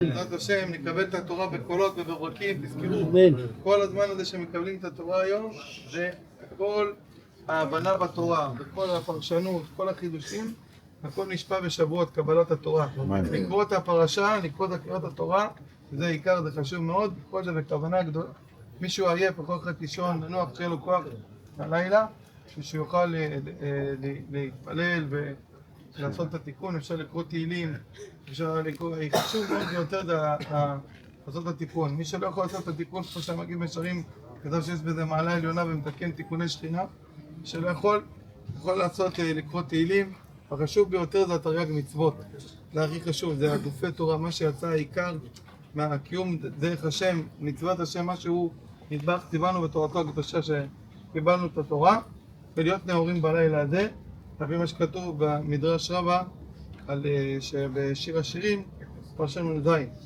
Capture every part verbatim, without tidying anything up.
בעזרת השם נקבל את התורה בקולות ובברקים. תזכרו, כל הזמן הזה שמקבלים את התורה היום זה כל ההבנה בתורה וכל הפרשנות, כל החידושים, הכל נשפע בשבועות קבלת התורה. לקרוא את הפרשה, לקרוא את קריאת התורה, זה עיקר, זה חשוב מאוד. כל זה בכוונה גדולה. מישהו עייף, יכול לך לישון, לנוח, שיהיה לו כוח הלילה, שיוכל להתפלל ולעשות את התיקון. אפשר לקרוא תהילים, אפשר לקרוא, חשוב מאוד ביותר לעשות את התיקון. מי שלא יכול לעשות את התיקון, כמו שהמגיד משרים, כתב שיש בזה מעלה עליונה ומתקן תיקוני שכינה, מי שלא יכול, יכול לעשות, לקרוא תהילים. החשוב ביותר זה התרי"ג מצוות, זה הכי חשוב, זה הגופי תורה, מה שיצא העיקר מהקיום דרך השם, מצוות השם, מה שהוא נדבך, ציוונו בתורתו הקדושה שקיבלנו את התורה, ולהיות נאורים בלילה הזה, לפי מה שכתוב במדרש רבה, על, שבשיר השירים, פרשן נ"ז,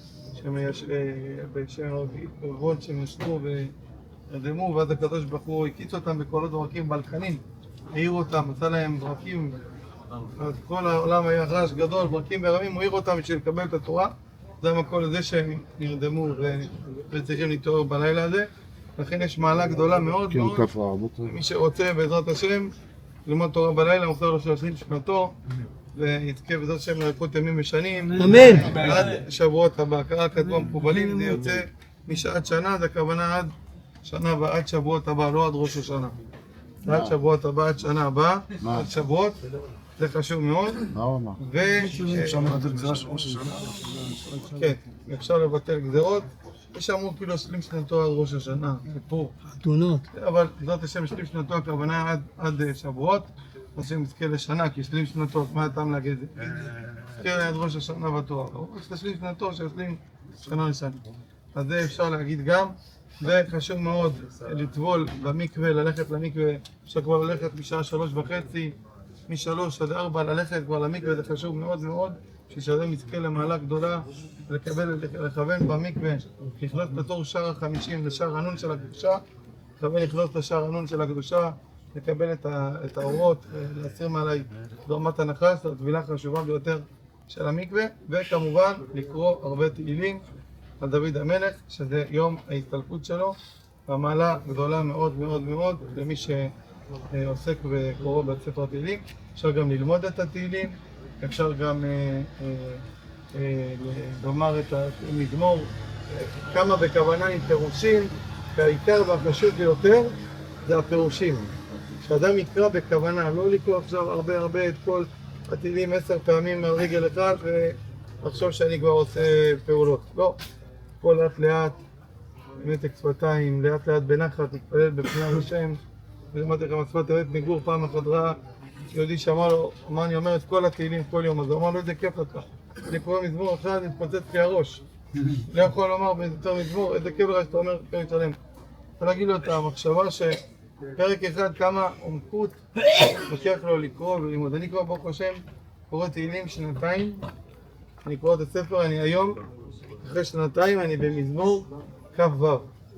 שבערבון שהם ישבו ורדמו, ואז הקדוש ברוך הוא הקיץ אותם בקולות ברקים בלחנים, העיר אותם, עשה להם ברקים, אז כל העולם היה רעש גדול, ברקים ורמים, הוא העיר אותם בשביל לקבל את התורה. זה המקום לזה שהם נרדמו וצריכים להתעורר בלילה הזה. לכן יש מעלה גדולה מאוד מאוד. מי שרוצה בעזרת השם ללמוד תורה בלילה, מוכר לו שלושים שנתו, ויזכה בעזרת השם לרקות ימים ושנים. אמן. עד שבועות הבא, קרא כתבו המקובלים, זה יוצא משעת שנה, זה הכוונה עד שנה ועד שבועות הבא, לא עד ראש השנה. עד שבועות הבא, עד שנה הבאה, עד שבועות. זה חשוב מאוד. ו... אפשר לבטל גזירה של ראש השנה? כן, אפשר לבטל גזירות. יש אמור כאילו השלים שנתו עד ראש השנה, סיפור. חתונות. אבל בעזרת השם השלים שנתו הכוונה עד שבועות, אז שנזכה לשנה, כי השלים שנתו, אז מה הטעם להגיד את זה? נזכה עד ראש השנה בתורה. אז השלים שנתו שהשלים שנה לשנה. אז זה אפשר להגיד גם. וחשוב מאוד לטבול במקווה, ללכת למקווה, אפשר כבר ללכת משעה שלוש וחצי, משלוש עד ארבע ללכת כבר למקווה, זה חשוב מאוד מאוד, ששאדם יזכה למעלה גדולה, לקבל, לכוון במקווה, לכנות בתור שער החמישים לשער הנון של הקדושה, לכוון לכנות לשער הנון של הקדושה, לקבל את, ה, את האורות, להסיר מעלי דורמת הנחש, הטבילה החשובה ביותר של המקווה, וכמובן לקרוא הרבה תהילים על דוד המלך, שזה יום ההסתלקות שלו, והמעלה גדולה מאוד מאוד מאוד למי שעוסק וקורא בספר התהילים. אפשר גם ללמוד את התהילים, אפשר גם אה, אה, אה, לומר את המזמור, כמה בכוונה עם פירושים, והעיקר והחשוב ביותר זה הפירושים. שאדם יקרא בכוונה, לא לקרוא עכשיו הרבה הרבה את כל התהילים עשר פעמים על רגל אחד ולחשוב שאני כבר עושה פעולות. לא. כל לאט לאט, במתק שפתיים, לאט לאט בנחת, להתפלל בפני השם. ולמדתי לכם השפת אמת מגור, פעם אחת ראה יהודי שאמר לו, מה אני אומר את כל התהילים כל יום, אז הוא אמר לו, איזה כיף לך. אני קורא מזמור אחד, אני מתפוצץ לי הראש. לא יכול לומר ביותר מזמור, איזה כיף לך שאתה אומר פרק שלם. אני אגיד לו את המחשבה שפרק אחד כמה עומקות לוקח לו לקרוא וללמוד. אני כבר ברוך השם קורא תהילים שנתיים, אני קורא את הספר, אני היום אחרי שנתיים אני במזמור כ"ו.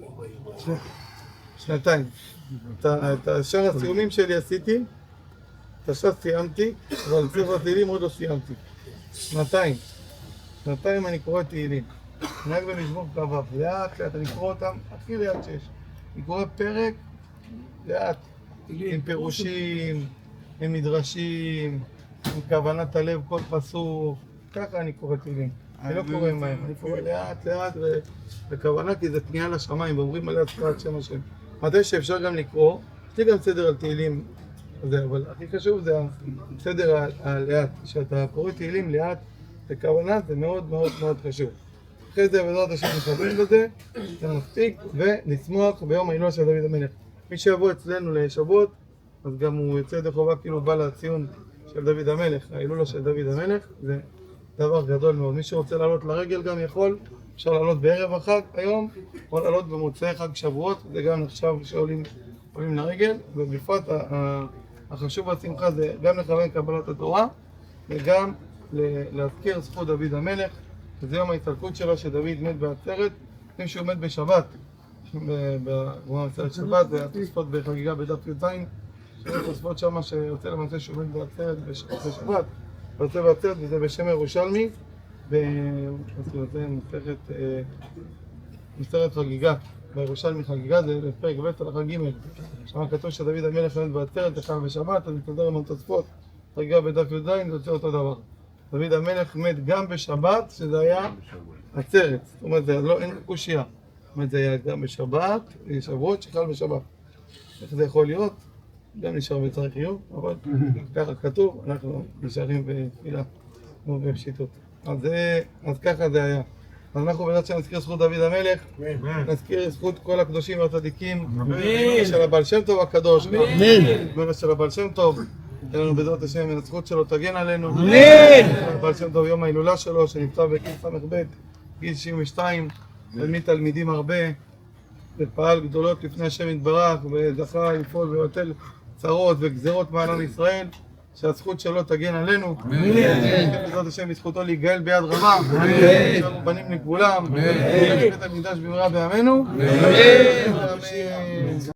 שנתיים. את השאר הסיומים שלי עשיתי, את השאר סיימתי, אבל ספר התהילים עוד לא סיימתי. שנתיים. שנתיים אני קורא תהילים. אני רק במזמור כ"ו. לאט לאט אני קורא אותם הכי לאט שיש. אני קורא פרק לאט, עם פירושים, עם מדרשים, עם כוונת הלב כל פסוק. ככה אני קורא תהילים. אני לא קורא מהם, אני קורא לאט לאט בכוונה, כי זה פנייה לשמיים, ואומרים עליה צפת שם השם. מתי שאפשר גם לקרוא, יש לי גם סדר על תהילים, אבל הכי חשוב זה הסדר הלאט, שאתה קורא תהילים לאט בכוונה, זה מאוד מאוד מאוד חשוב. אחרי זה בעזרת השם נכוון בזה, זה מספיק, ונשמוח ביום ההילולה של דוד המלך. מי שיבוא אצלנו לשבועות, אז גם הוא יוצא ידי חובה כאילו בא לציון של דוד המלך, ההילולה של דוד המלך, זה דבר גדול מאוד. מי שרוצה לעלות לרגל גם יכול, אפשר לעלות בערב החג היום, או לעלות במוצאי חג שבועות, זה גם נחשב שעולים לרגל, ובפרט החשוב בשמחה זה גם לכוון קבלת התורה, וגם להזכיר זכות דוד המלך, שזה יום ההסתלקות שלו שדוד מת בעצרת, לפני שהוא מת בשבת, בגמרא מסכת שבת, והתוספות בחגיגה בדף י"ז, תוספות שמה שיוצא למעשה שהוא מת בעצרת בשבת, ויוצא בעצרת וזה בשם ירושלמי, במסכת מסכת חגיגה, בירושלמי חגיגה זה לפרק ב' הלכה ג', שם כתוב שדוד המלך מת בעצרת, אכל בשבת, אז מסתדר עם התוספות, חגיגה בדף י"ז, זה יוצא אותו דבר. דוד המלך מת גם בשבת, שזה היה עצרת, זאת אומרת, זה לא, אין קושייה. זאת אומרת, זה היה גם בשבת, שבועות שחל בשבת. איך זה יכול להיות? גם נשאר בצריך חיוב, אבל ככה כתוב, אנחנו נשארים בתפילה, כמו בפשיטות. אז, אז ככה זה היה. אז אנחנו בעזרת שנזכיר זכות דוד המלך, נזכיר זכות כל הקדושים והצדיקים, של הבעל שם טוב הקדוש, של הבעל שם טוב, תן לנו בעזרת השם, הזכות שלו תגן עלינו, הבעל שם טוב יום ההילולה שלו, שנמצא בגיל ס"ב, גיל תשעים ושתיים, תלמיד תלמידים הרבה, ופעל גדולות לפני השם יתברך, וזכה לפעול ויוטל צרות וגזרות מעל עם ישראל, שהזכות שלו תגן עלינו. אמן. בעזרת השם בזכותו להיגאל ביד רמה. אמן. בנים לכולם. אמן. בית המקדש במהרה בימינו. אמן.